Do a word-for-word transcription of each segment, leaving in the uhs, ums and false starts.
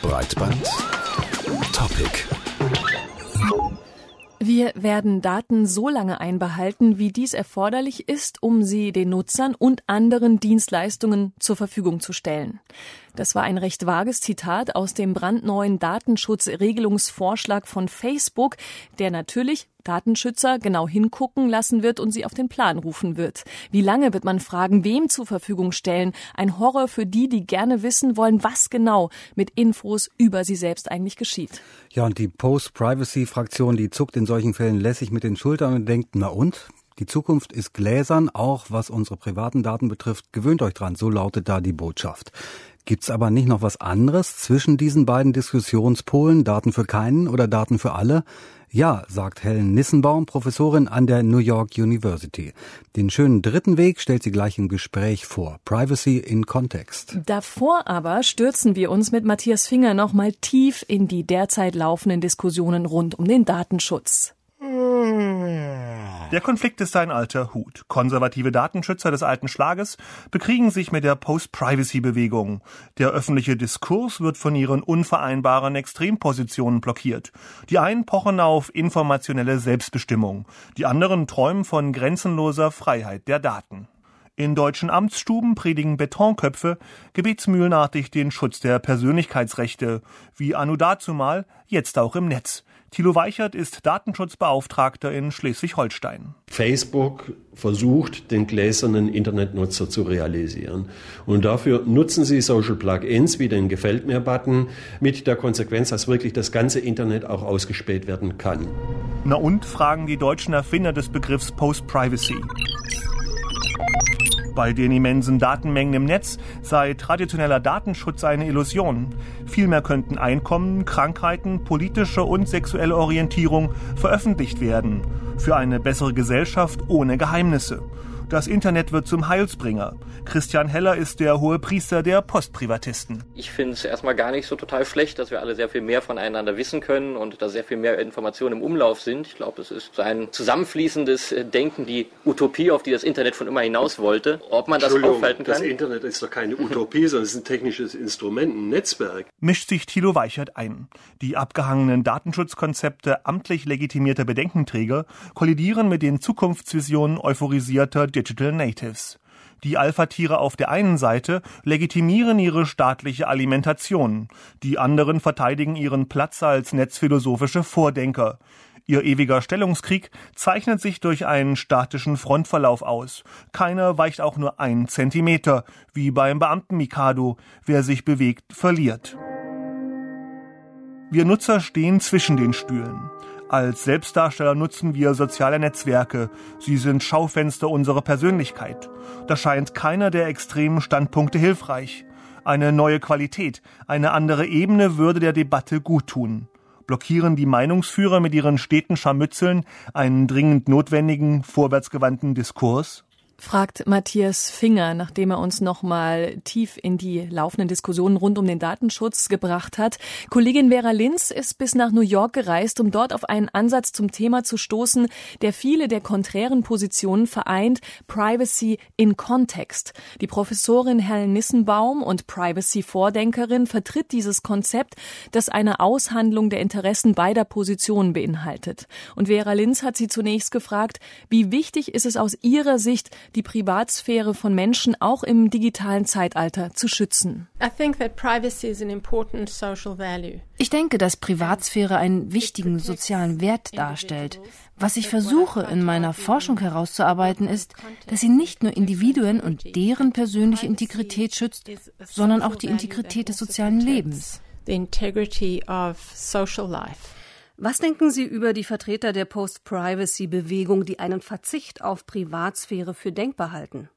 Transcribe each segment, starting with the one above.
Breitband Topic. Wir werden Daten so lange einbehalten, wie dies erforderlich ist, um sie den Nutzern und anderen Dienstleistungen zur Verfügung zu stellen. Das war ein recht vages Zitat aus dem brandneuen Datenschutzregelungsvorschlag von Facebook, der natürlich Datenschützer genau hingucken lassen wird und sie auf den Plan rufen wird. Wie lange wird man Fragen wem zur Verfügung stellen? Ein Horror für die, die gerne wissen wollen, was genau mit Infos über sie selbst eigentlich geschieht. Ja, und die Post-Privacy-Fraktion, die zuckt in solchen Fällen lässig mit den Schultern und denkt, na und? Die Zukunft ist gläsern, auch was unsere privaten Daten betrifft. Gewöhnt euch dran, so lautet da die Botschaft. Gibt's aber nicht noch was anderes zwischen diesen beiden Diskussionspolen, Daten für keinen oder Daten für alle? Ja, sagt Helen Nissenbaum, Professorin an der New York University. Den schönen dritten Weg stellt sie gleich im Gespräch vor. Privacy in Kontext. Davor aber stürzen wir uns mit Matthias Finger noch mal tief in die derzeit laufenden Diskussionen rund um den Datenschutz. Der Konflikt ist ein alter Hut. Konservative Datenschützer des alten Schlages bekriegen sich mit der Post-Privacy-Bewegung. Der öffentliche Diskurs wird von ihren unvereinbaren Extrempositionen blockiert. Die einen pochen auf informationelle Selbstbestimmung, die anderen träumen von grenzenloser Freiheit der Daten. In deutschen Amtsstuben predigen Betonköpfe gebetsmühlenartig den Schutz der Persönlichkeitsrechte, wie anno dazumal, jetzt auch im Netz. Thilo Weichert ist Datenschutzbeauftragter in Schleswig-Holstein. Facebook versucht, den gläsernen Internetnutzer zu realisieren. Und dafür nutzen sie Social Plugins wie den Gefällt-mir-Button mit der Konsequenz, dass wirklich das ganze Internet auch ausgespäht werden kann. Na und, fragen die deutschen Erfinder des Begriffs Post-Privacy. Bei den immensen Datenmengen im Netz sei traditioneller Datenschutz eine Illusion. Vielmehr könnten Einkommen, Krankheiten, politische und sexuelle Orientierung veröffentlicht werden. Für eine bessere Gesellschaft ohne Geheimnisse. Das Internet wird zum Heilsbringer. Christian Heller ist der Hohepriester der Postprivatisten. Ich finde es erstmal gar nicht so total schlecht, dass wir alle sehr viel mehr voneinander wissen können und dass sehr viel mehr Informationen im Umlauf sind. Ich glaube, es ist so ein zusammenfließendes Denken, die Utopie, auf die das Internet schon immer hinaus wollte. Ob man das aufhalten kann? Das Internet ist doch keine Utopie, sondern es ist ein technisches Instrument, ein Netzwerk. Mischt sich Thilo Weichert ein. Die abgehangenen Datenschutzkonzepte amtlich legitimierter Bedenkenträger kollidieren mit den Zukunftsvisionen euphorisierter Digital Natives. Die Alpha-Tiere auf der einen Seite legitimieren ihre staatliche Alimentation, die anderen verteidigen ihren Platz als netzphilosophische Vordenker. Ihr ewiger Stellungskrieg zeichnet sich durch einen statischen Frontverlauf aus. Keiner weicht auch nur einen Zentimeter, wie beim Beamten-Mikado. Wer sich bewegt, verliert. Wir Nutzer stehen zwischen den Stühlen. Als Selbstdarsteller nutzen wir soziale Netzwerke. Sie sind Schaufenster unserer Persönlichkeit. Da scheint keiner der extremen Standpunkte hilfreich. Eine neue Qualität, eine andere Ebene würde der Debatte guttun. Blockieren die Meinungsführer mit ihren steten Scharmützeln einen dringend notwendigen, vorwärtsgewandten Diskurs? Fragt Matthias Finger, nachdem er uns nochmal tief in die laufenden Diskussionen rund um den Datenschutz gebracht hat. Kollegin Vera Linz ist bis nach New York gereist, um dort auf einen Ansatz zum Thema zu stoßen, der viele der konträren Positionen vereint: Privacy in Kontext. Die Professorin Helen Nissenbaum und Privacy-Vordenkerin vertritt dieses Konzept, das eine Aushandlung der Interessen beider Positionen beinhaltet. Und Vera Linz hat sie zunächst gefragt, wie wichtig ist es aus ihrer Sicht, die Privatsphäre von Menschen auch im digitalen Zeitalter zu schützen. Ich denke, dass Privatsphäre einen wichtigen sozialen Wert darstellt. Was ich versuche, in meiner Forschung herauszuarbeiten, ist, dass sie nicht nur Individuen und deren persönliche Integrität schützt, sondern auch die Integrität des sozialen Lebens. Was denken Sie über die Vertreter der Post-Privacy-Bewegung, die einen Verzicht auf Privatsphäre für denkbar halten?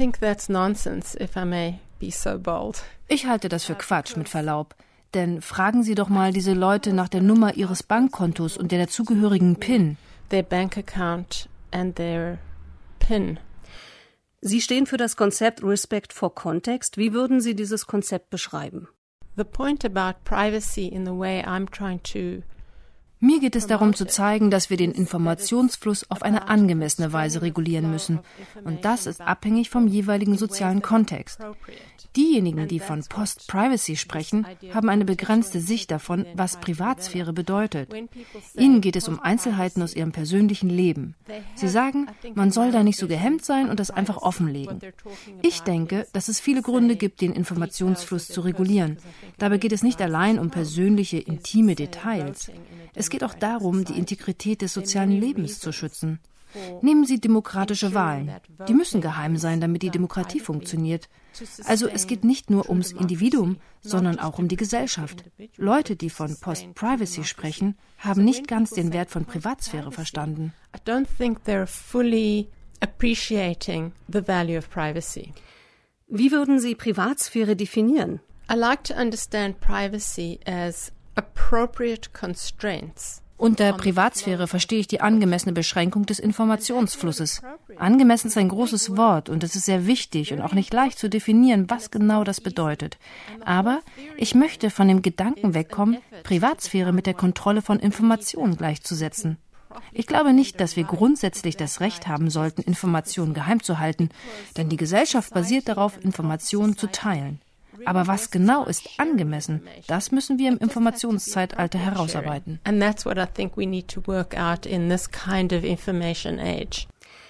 Ich halte das für Quatsch, mit Verlaub. Denn fragen Sie doch mal diese Leute nach der Nummer ihres Bankkontos und der dazugehörigen PIN. Their bank account and their PIN. Sie stehen für das Konzept Respect for Context. Wie würden Sie dieses Konzept beschreiben? The point about privacy in the way I'm trying to Mir geht es darum zu zeigen, dass wir den Informationsfluss auf eine angemessene Weise regulieren müssen. Und das ist abhängig vom jeweiligen sozialen Kontext. Diejenigen, die von Post-Privacy sprechen, haben eine begrenzte Sicht davon, was Privatsphäre bedeutet. Ihnen geht es um Einzelheiten aus ihrem persönlichen Leben. Sie sagen, man soll da nicht so gehemmt sein und das einfach offenlegen. Ich denke, dass es viele Gründe gibt, den Informationsfluss zu regulieren. Dabei geht es nicht allein um persönliche, intime Details. Es geht auch darum, die Integrität des sozialen Lebens zu schützen. Nehmen Sie demokratische Wahlen. Die müssen geheim sein, damit die Demokratie funktioniert. Also es geht nicht nur ums Individuum, sondern auch um die Gesellschaft. Leute, die von Post-Privacy sprechen, haben nicht ganz den Wert von Privatsphäre verstanden. I don't think they're fully appreciating the value of privacy. Wie würden Sie Privatsphäre definieren? I like to understand privacy as appropriate constraints. Unter Privatsphäre verstehe ich die angemessene Beschränkung des Informationsflusses. Angemessen ist ein großes Wort und es ist sehr wichtig und auch nicht leicht zu definieren, was genau das bedeutet. Aber ich möchte von dem Gedanken wegkommen, Privatsphäre mit der Kontrolle von Informationen gleichzusetzen. Ich glaube nicht, dass wir grundsätzlich das Recht haben sollten, Informationen geheim zu halten, denn die Gesellschaft basiert darauf, Informationen zu teilen. Aber was genau ist angemessen, das müssen wir im Informationszeitalter herausarbeiten. And that's what I think we need to work out in this kind of information age.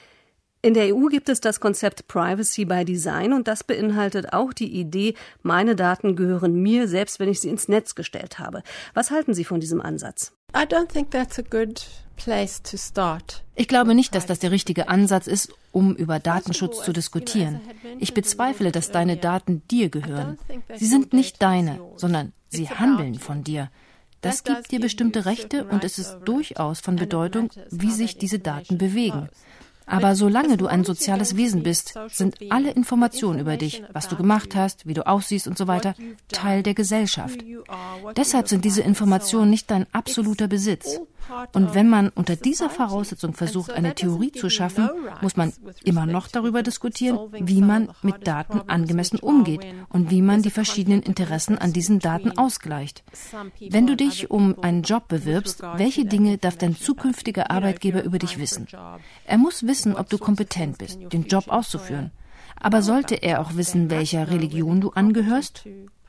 In der E U gibt es das Konzept Privacy by Design und das beinhaltet auch die Idee, meine Daten gehören mir, selbst wenn ich sie ins Netz gestellt habe. Was halten Sie von diesem Ansatz? I don't think that's a good place to start. Ich glaube nicht, dass das der richtige Ansatz ist, um über Datenschutz zu diskutieren. Ich bezweifle, dass deine Daten dir gehören. Sie sind nicht deine, sondern sie handeln von dir. Das gibt dir bestimmte Rechte und es ist durchaus von Bedeutung, wie sich diese Daten bewegen. Aber solange du ein soziales Wesen bist, sind alle Informationen über dich, was du gemacht hast, wie du aussiehst und so weiter, Teil der Gesellschaft. Deshalb sind diese Informationen nicht dein absoluter Besitz. Und wenn man unter dieser Voraussetzung versucht, eine Theorie zu schaffen, muss man immer noch darüber diskutieren, wie man mit Daten angemessen umgeht und wie man die verschiedenen Interessen an diesen Daten ausgleicht. Wenn du dich um einen Job bewirbst, welche Dinge darf dein zukünftiger Arbeitgeber über dich wissen? Er muss wissen, ob du kompetent bist, den Job auszuführen. Aber sollte er auch wissen, welcher Religion du angehörst?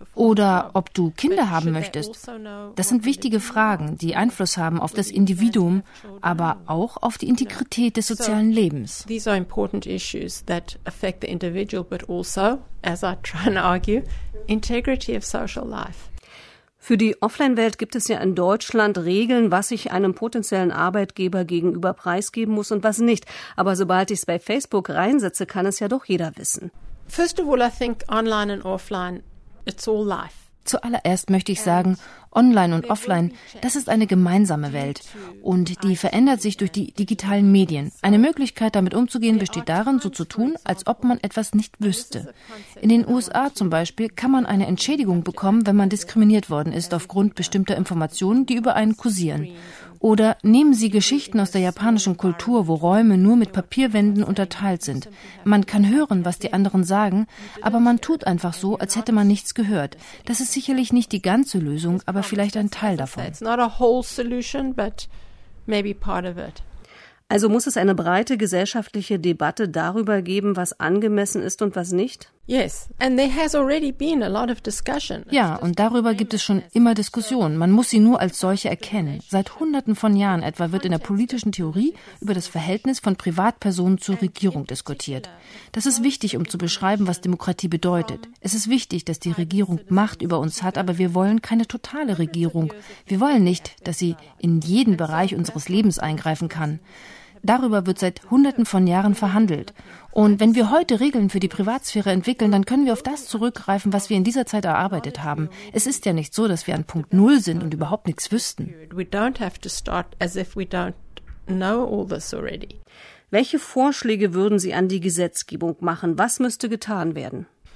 Oder ob du Kinder haben möchtest? Das sind wichtige Fragen, die Einfluss haben auf das Individuum, aber auch auf die Integrität des sozialen Lebens. These are important issues that affect the individual, but also, as I try and argue, integrity of social life. Für die Offline-Welt gibt es ja in Deutschland Regeln, was ich einem potenziellen Arbeitgeber gegenüber preisgeben muss und was nicht. Aber sobald ich es bei Facebook reinsetze, kann es ja doch jeder wissen. First of all, I think online and offline, it's all life. Zuallererst möchte ich sagen, online und offline, das ist eine gemeinsame Welt und die verändert sich durch die digitalen Medien. Eine Möglichkeit, damit umzugehen, besteht darin, so zu tun, als ob man etwas nicht wüsste. In den U S A zum Beispiel kann man eine Entschädigung bekommen, wenn man diskriminiert worden ist aufgrund bestimmter Informationen, die über einen kursieren. Oder nehmen Sie Geschichten aus der japanischen Kultur, wo Räume nur mit Papierwänden unterteilt sind. Man kann hören, was die anderen sagen, aber man tut einfach so, als hätte man nichts gehört. Das ist sicherlich nicht die ganze Lösung, aber vielleicht ein Teil davon. It's not a whole solution, but maybe part of it. Also muss es eine breite gesellschaftliche Debatte darüber geben, was angemessen ist und was nicht? Yes, and there has already been a lot of discussion. Ja, und darüber gibt es schon immer Diskussionen. Man muss sie nur als solche erkennen. Seit Hunderten von Jahren etwa wird in der politischen Theorie über das Verhältnis von Privatpersonen zur Regierung diskutiert. Das ist wichtig, um zu beschreiben, was Demokratie bedeutet. Es ist wichtig, dass die Regierung Macht über uns hat, aber wir wollen keine totale Regierung. Wir wollen nicht, dass sie in jeden Bereich unseres Lebens eingreifen kann. Darüber wird seit Hunderten von Jahren verhandelt. Und wenn wir heute Regeln für die Privatsphäre entwickeln, dann können wir auf das zurückgreifen, was wir in dieser Zeit erarbeitet haben. Es ist ja nicht so, dass wir an Punkt Null sind und überhaupt nichts wüssten. We don't have to start as if we don't know all this already. Welche Vorschläge würden Sie an die Gesetzgebung machen? Was müsste getan werden?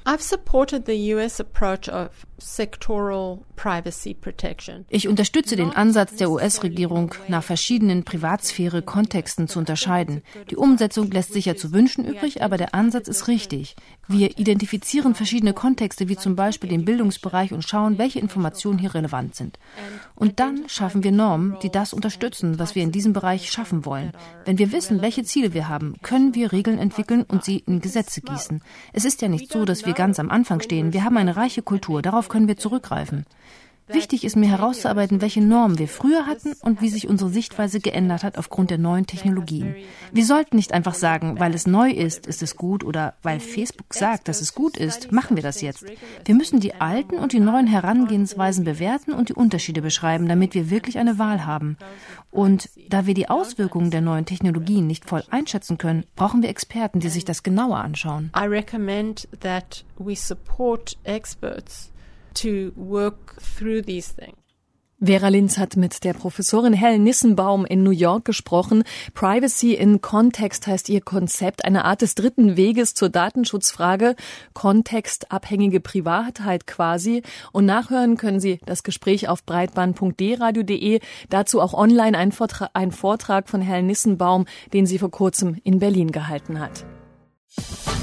I've supported the U S approach of sectoral privacy protection. Ich unterstütze den Ansatz der U S-Regierung, nach verschiedenen Privatsphäre-Kontexten zu unterscheiden. Die Umsetzung lässt sicher zu wünschen übrig, aber der Ansatz ist richtig. Wir identifizieren verschiedene Kontexte, wie zum Beispiel den Bildungsbereich, und schauen, welche Informationen hier relevant sind. Und dann schaffen wir Normen, die das unterstützen, was wir in diesem Bereich schaffen wollen. Wenn wir wissen, welche Ziele wir haben, können wir Regeln entwickeln und sie in Gesetze gießen. Es ist ja nicht so, dass wir ganz am Anfang stehen. Wir haben eine reiche Kultur, darauf können wir zurückgreifen. Wichtig ist mir herauszuarbeiten, welche Normen wir früher hatten und wie sich unsere Sichtweise geändert hat aufgrund der neuen Technologien. Wir sollten nicht einfach sagen, weil es neu ist, ist es gut, oder weil Facebook sagt, dass es gut ist, machen wir das jetzt. Wir müssen die alten und die neuen Herangehensweisen bewerten und die Unterschiede beschreiben, damit wir wirklich eine Wahl haben. Und da wir die Auswirkungen der neuen Technologien nicht voll einschätzen können, brauchen wir Experten, die sich das genauer anschauen. I recommend that we support experts to work through these things. Vera Linz hat mit der Professorin Helen Nissenbaum in New York gesprochen. Privacy in Kontext heißt ihr Konzept, eine Art des dritten Weges zur Datenschutzfrage, kontextabhängige Privatheit quasi. Und nachhören können Sie das Gespräch auf breitband punkt d radio punkt de, dazu auch online ein Vortrag, ein Vortrag von Helen Nissenbaum, den sie vor kurzem in Berlin gehalten hat.